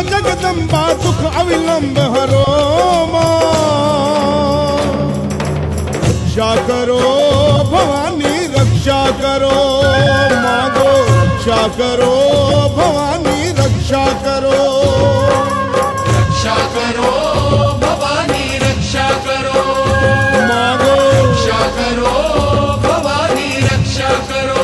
जगदम्बा दुख अविलंब हरो माँ। रक्षा करो भवानी रक्षा करो मांगो, रक्षा करो भवानी रक्षा करो। रक्षा करो भवानी रक्षा करो मांगो, रक्षा करो भवानी रक्षा करो।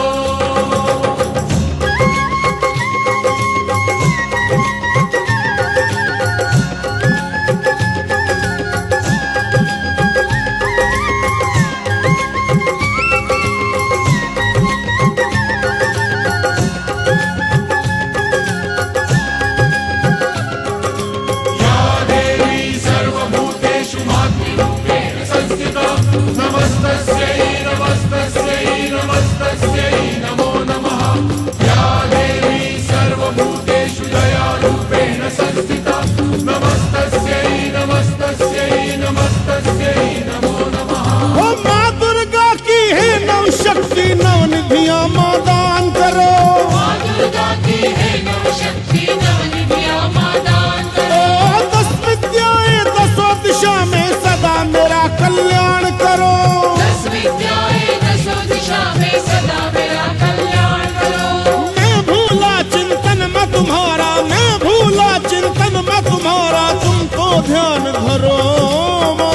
नमस्तस्यै नमस्तस्यै नमस्तस्यै नमो नमः। या देवी सर्वभूतेषु दयारूपेण संस्थिता नमस्तस्यै नमस्तस्यै नमस्तस्यै नमो नमः। ओ माँ दुर्गा की है नव शक्ति नव निधियां माँ दान करो। माँ दुर्गा की है नव शक्ति नव निधियां माँ दान करो। ओ 10 विद्याएं 10 दिशा में सदा मेरा कल्याण करो। 10 विद्याएं 10 दिशा में सदा मेरा कल्याण करो। मैं भूला चिंतन में तुम्हारा, मैं भूला चिंतन में तुम्हारा, तुमको ध्यान धरो माँ।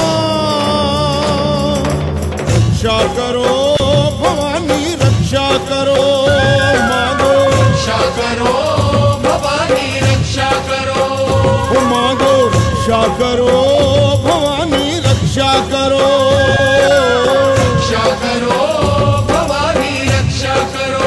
रक्षा करो भवानी रक्षा करो मांगो, रक्षा करो भवानी रक्षा करो मांगो, रक्षा करो भवानी रक्षा करो। रक्षा करो भवानी रक्षा करो।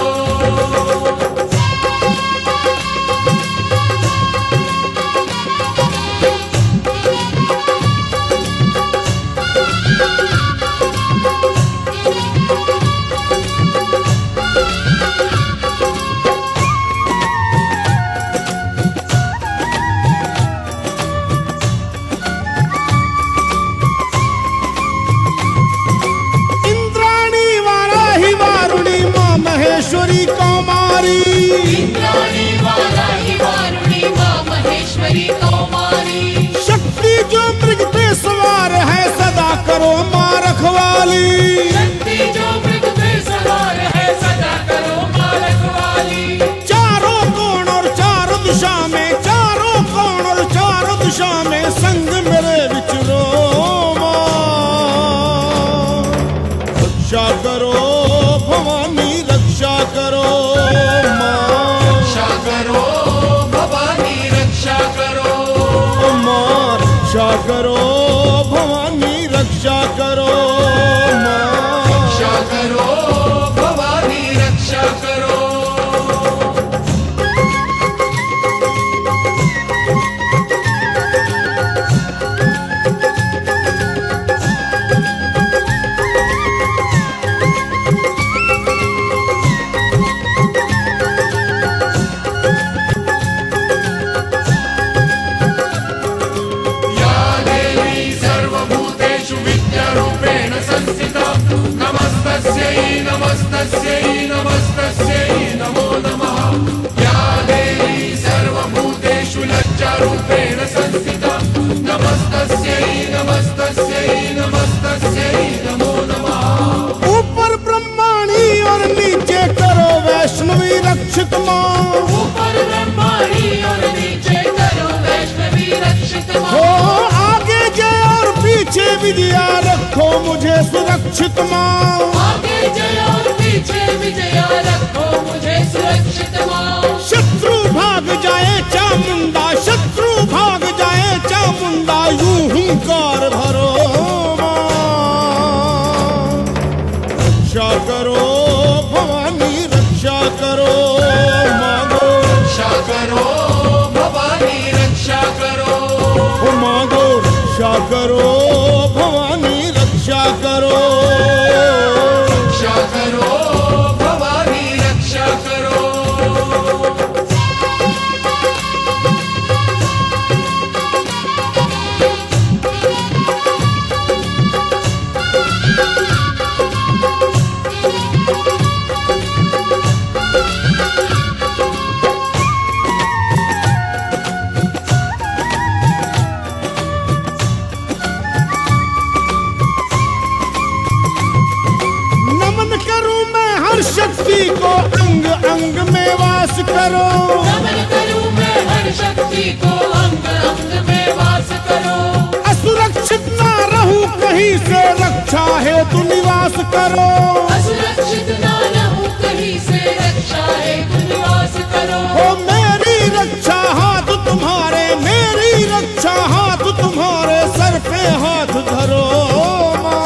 महेश्वरी कौमारी, इंद्राणी वाराही वारुणी माँ महेश्वरी कौमारी। शक्ति जो मृग पे सवार है सदा करो माँ रखवाली। शक्ति जो मृग पे सवार है सदा करो माँ रखवाली। चारों कोण और चारों दिशा में, चारों कोण और चारों दिशा में संग मेरे विचरो माँ। रक्षा करो भवानी रक्षा करो माँ। रक्षा करो भवानी रक्षा करो माँ। रक्षा करो भवानी रक्षा करो माँ। रक्षा करो भवानी रक्षा करो। नमस्तस्यै नमस्तस्यै नमो नमः। या देवी सर्वभूतेषु लज्जारूपेण संस्थिता नमस्तस्यै नमस्तस्यै नमस्तस्यै नमो नमः। ऊपर ब्रह्माणी और नीचे करो वैष्णवी रक्षित माँ। ऊपर ब्रह्माणी और नीचे करो वैष्णवी रक्षित माँ। हो आगे जय और पीछे विजया रखो मुझे सुरक्षित माँ। आगे जय और पीछे विजया रखो मुझे सुरक्षित माँ। शत्रु भाग जाए चामुंडा, शत्रु भाग जाए चामुंडा, यूं हुंकार भरो माँ। रक्षा करो भवानी रक्षा करो मांगो, रक्षा करो भवानी रक्षा करो मांगो, रक्षा करो भवानी रक्षा करो। रक्षा करो भवानी रक्षा करो। शक्ति को अंग अंग में वास करो। नमन करूं मैं हर शक्ति को, अंग अंग में वास करो। असुरक्षित ना रहूं कहीं से, रक्षा हेतु निवास करो। असुरक्षित ना रहूं कहीं से, रक्षा हेतु निवास करो। ओ मेरी रक्षा हाथ तुम्हारे, मेरी रक्षा हाथ तुम्हारे, सर पे हाथ धरो माँ।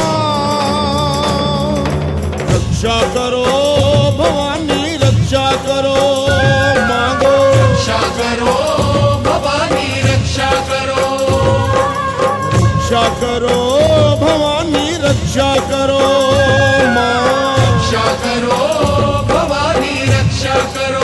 रक्षा करो भवानी, रक्षा करो मांगो। रक्षा करो भवानी रक्षा करो। रक्षा करो भवानी, रक्षा करो माँ। रक्षा करो भवानी रक्षा करो।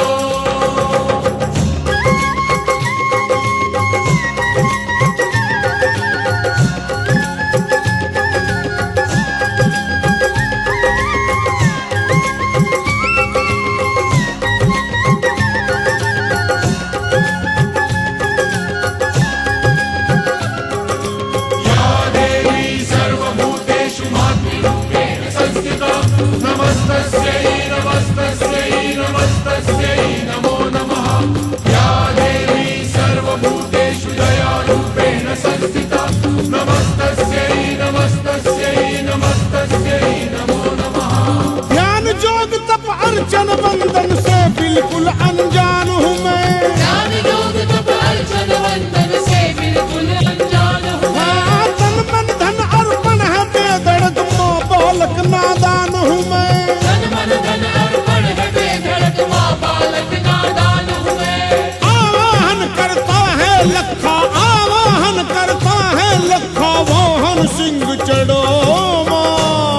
या देवी सर्वभूतेषु मातृरूपेण संस्थिता, नमस्तस्यै नमस्तस्यै नमस्तस्यै नमो नमः। या देवी सर्वभूतेषु दयारूपेण संस्थिता, नमस्तस्यै नमस्तस्यै नमस्तस्यै नमो नमः। ध्यान जोग तप अर्चन वंदन से बिल्कुल अनजान हूँ मैं। ज्ञान योग तप अर्चन वंदन से बिल्कुल अनजान हूँ मैं। हाँ, तन मन धन अर्पण है बेधड़क माँ, बालक नादान हूँ मैं। धन मन धन अर्पण है बेधड़क माँ, बालक नादान हूँ मैं। आवाहन करता है लखा, आवाहन करता है लखा, वाहन सिंह चढ़ो माँ।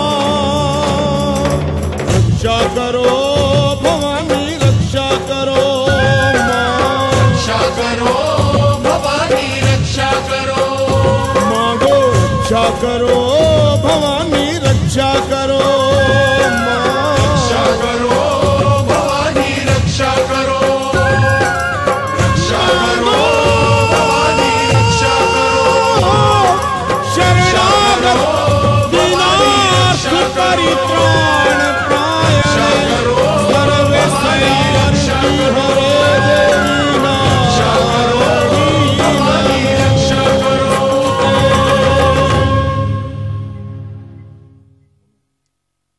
रक्षा करो भवानी, रक्षा करो माँ। रक्षा करो भवानी रक्षा करो। मांगो रक्षा करो